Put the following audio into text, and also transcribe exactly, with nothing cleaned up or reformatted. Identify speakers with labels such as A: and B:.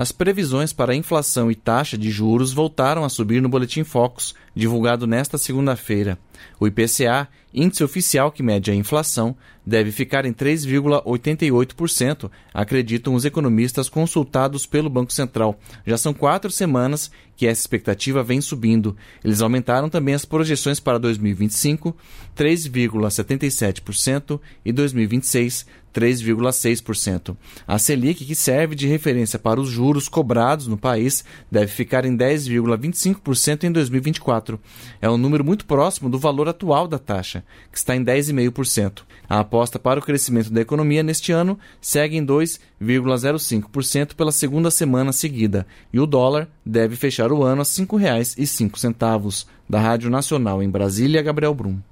A: As previsões para a inflação e taxa de juros voltaram a subir no Boletim Focus, divulgado nesta segunda-feira. O I P C A, índice oficial que mede a inflação, deve ficar em três vírgula oitenta e oito por cento, acreditam os economistas consultados pelo Banco Central. Já são quatro semanas que essa expectativa vem subindo. Eles aumentaram também as projeções para dois mil e vinte e cinco, três vírgula setenta e sete por cento, e dois mil e vinte e seis, três vírgula seis por cento. A Selic, que serve de referência para os juros cobrados no país, deve ficar em dez vírgula vinte e cinco por cento em dois mil e vinte e quatro. É um número muito próximo do valor atual da taxa, que está em dez vírgula cinco por cento. A aposta para o crescimento da economia neste ano segue em dois vírgula zero cinco por cento pela segunda semana seguida, e o dólar deve fechar o ano a cinco reais e cinco centavos. Da Rádio Nacional em Brasília, Gabriel Brum.